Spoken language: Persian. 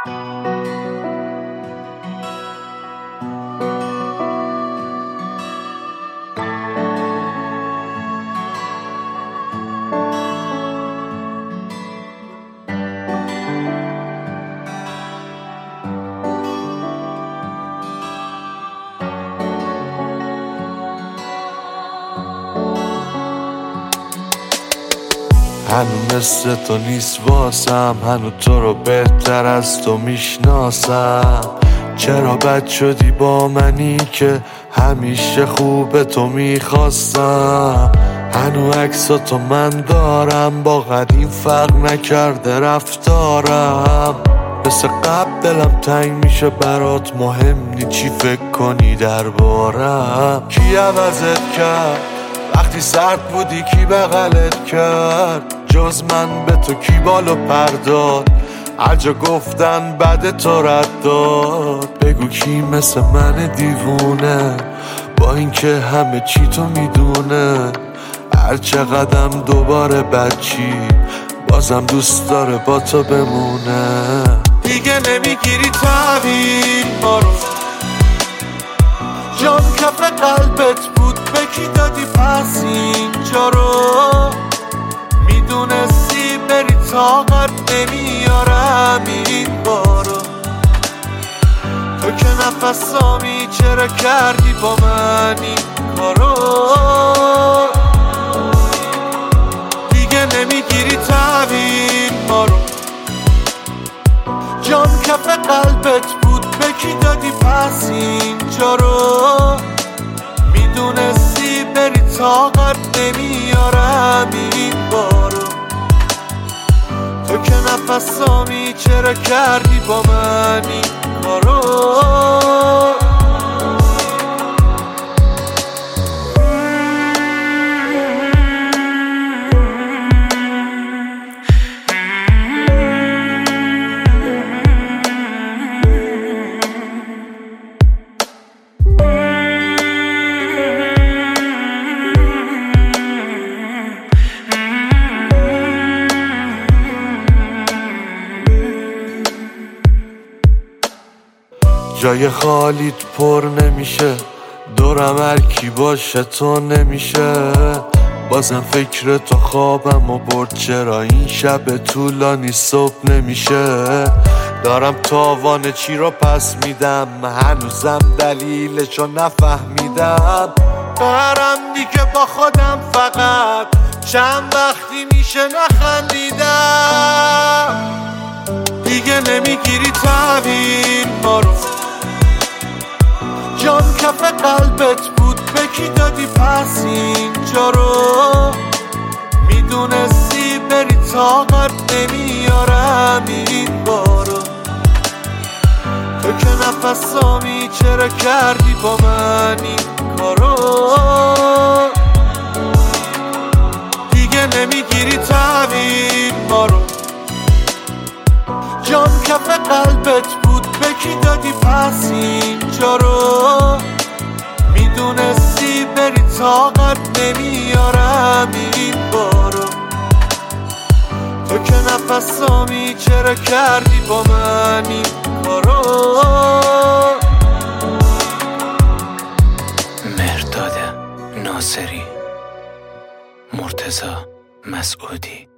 هنو مثل تو نیست واسم، هنو تو رو بهتر از تو میشناسم. چرا بد شدی با منی که همیشه خوب تو میخواستم؟ هنو عکساتو من دارم، با قدیم فرق نکرده رفتارم. مثل قبل دلم تنگ میشه برات، مهم نی چی فکر کنی دربارم. کی عوضت کرد وقتی سرد بودی؟ کی بغلت کرد جز من؟ به تو کی بالو پرداد؟ هر جا گفتن بعد تو رد داد. بگو کی مثل من دیوونه، با اینکه همه چی تو میدونه. هر چقدرم دوباره بچی، بازم دوست داره با تو بمونه. دیگه نمیگیری تحویل ما رو، جان کف قلبت بود به کی دادی پس اینجا رو؟ میدونستی بری طاقت نمیارم این بارو. تو که نفسامی چرا کردی با من این کارو؟ دیگه نمیگیری تحویل ما رو، جان کف قلبت بود به کی دادی پس اینجا رو؟ میدونستی بری طاقت نمیارم این بارو. تو که نفسامی چرا کردی با من این کارو؟ جای خالیت پر نمیشه، دورم هر کی باشه تو نمیشه. بازم فکر تو خوابم و برد، چرا این شب طولانی صبح نمیشه؟ دارم تاوان چی رو پس میدم، هنوزم دلیلشو نفهمیدم. برم دیگه با خودم فقط، چند وقتی میشه نخندیدم. دیگه نمیگیری تحویل ما رو، جان کف قلبت بود به کی دادی پس اینجا رو؟ میدونستی بری طاقت نمیارم این بارو. تو که نفسامی چرا کردی با من این کارو؟ دیگه نمیگیری تحویل ما رو، جان کف قلبت بود به کی دادی پس اینجا رو؟ میدونستی بری طاقت نمیارم این بارو. تو که نفسامی چرا کردی با من این کارو؟ مرداد ناصری، مرتضی مسعودی.